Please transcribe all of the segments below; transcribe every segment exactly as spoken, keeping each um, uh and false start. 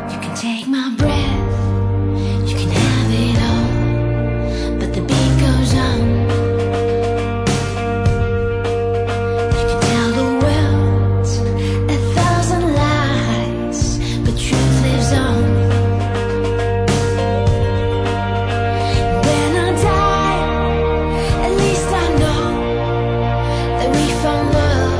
You can take my breath, you can have it all, but the beat goes on. You can tell the world a thousand lies, but truth lives on. When I die, at least I know that we found love.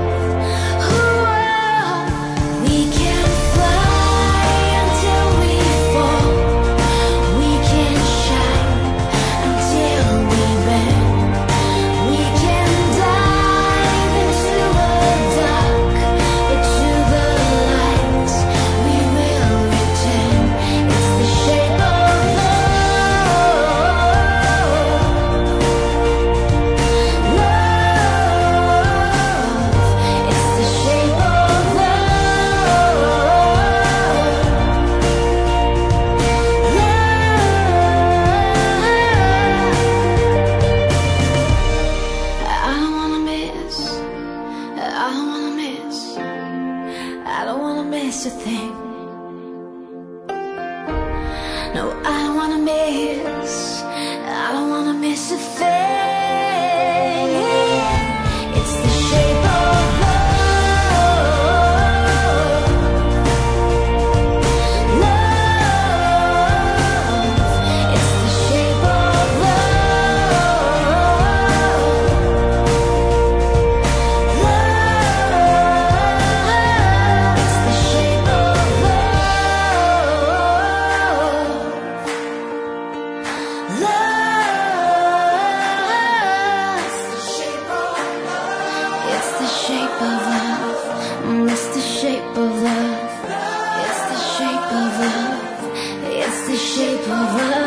Ooh, we can fly until we fall. We can shine until we burn. We can dive into the dark, but to the light we will return. It's the shape of love. Love. It's the shape of love. Love. I don't wanna miss. I don't wanna miss. I don't wanna miss a thing. No, I don't wanna miss. I don't wanna miss a thing. It's the shape of love. Love. It's the shape of love. Love. It's the shape of love. Love. It's the shape of love. Mm, It's the shape of love. It's the shape of love. It's the shape of love.